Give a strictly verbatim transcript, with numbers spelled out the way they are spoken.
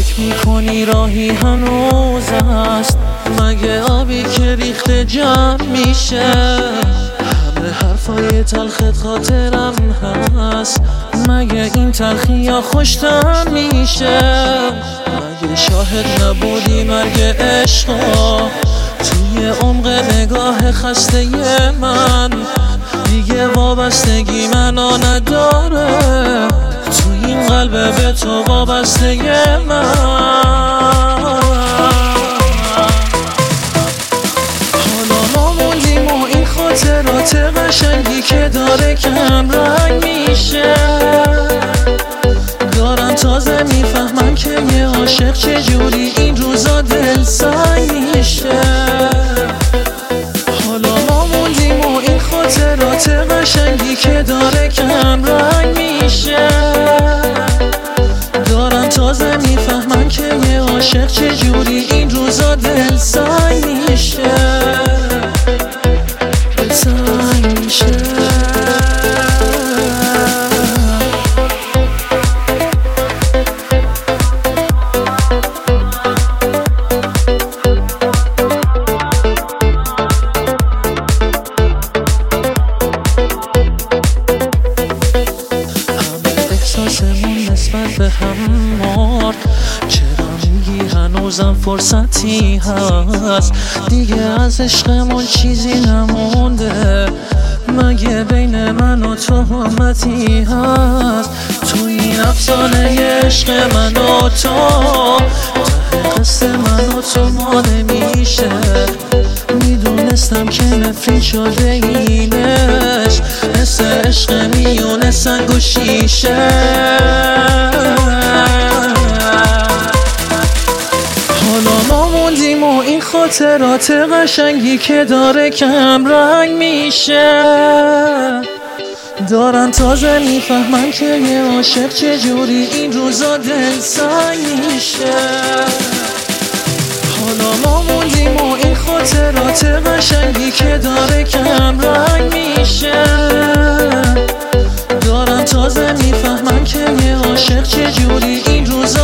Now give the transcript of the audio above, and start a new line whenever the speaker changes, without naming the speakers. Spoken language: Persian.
فکر میکنی راهی هنوز است؟ مگه آبی که ریخته جمع میشه؟ همه حرفای تلخت خاطرم هست، مگه این تلخی یا خوشتم میشه؟ مگه شاهد نبودی مرگ عشقا توی عمق نگاه خسته من؟ دیگه وابستگی منو نداره توی این قلب به تو وابسته من. حالا ما موندیم و این خاطرات قشنگی که داره کم رنگ میشه. دارن تازه میفهمن که یه عاشق چجوری این روزا دل سنگ میشه. حالا ما موندیم و این خاطرات قشنگی که داره کم رنگ میشه. دارن تازه میفهمن که یه عاشق چجوری این روزا دل سنگ میشه. دل سنگ میشه. احساسمون نسبت به هم مرد، چرا میگی هنوزم فرصتی هست؟ دیگه از عشقمون چیزی نمونده، مگه بین من و تو همتی هست؟ تو این افسانه عشق من و تو ته قصه من و تو ما نمیشه. میدونستم که نفرین شده اینش، مثل عشق میونه سنگ و شیشه. حالا ما موندیم و این خاطرات قشنگی که داره کم رنگ میشه. دارن تازه میفهمن که یه عاشق چجوری این روزا دل سنگ میشه. حالا ما موندیم و این خاطرات قشنگی که داره کم رنگ میشه. دارن تازه میفهمن که یه عاشق چجوری این روزا